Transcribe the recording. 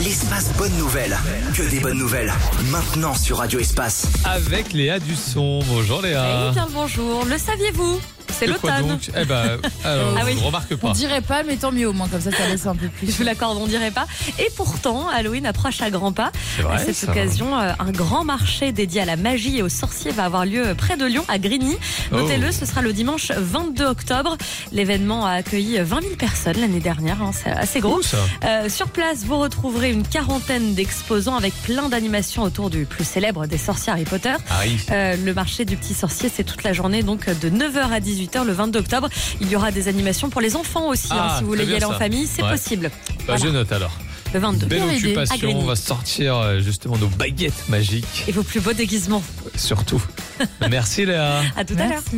L'espace bonne nouvelle. Que des bonnes nouvelles. Maintenant sur Radio Espace. Avec Léa Dusson. Bonjour Léa. Eh bien bonjour, le saviez-vous ? C'est De quoi l'automne. donc alors, Ah oui. je ne remarque pas. On dirait pas, mais tant mieux au moins, comme ça laisse un peu plus. Je vous l'accorde, on dirait pas. Et pourtant, Halloween approche à grands pas. C'est vrai, À cette ça. occasion, un grand marché dédié à la magie et aux sorciers va avoir lieu près de Lyon, à Grigny. Notez-le, ce sera le dimanche 22 octobre. L'événement a accueilli 20 000 personnes l'année dernière, hein, c'est assez gros. Cool, ça. Sur place, vous retrouverez une quarantaine d'exposants avec plein d'animations autour du plus célèbre des sorciers Harry Potter. Ah oui. Le marché du petit sorcier, c'est toute la journée, donc de 9h à 18h le 22 octobre. Il y aura des animations pour les enfants aussi, Ah, si vous voulez très y bien aller en ça. famille, c'est Ouais. possible. Bah, Voilà, je note alors. le 22. Belle Bonne idée. À occupation, Grigny. on va sortir justement nos baguettes magiques, Et vos plus beaux déguisements. surtout. Merci Léa. À tout à l'heure.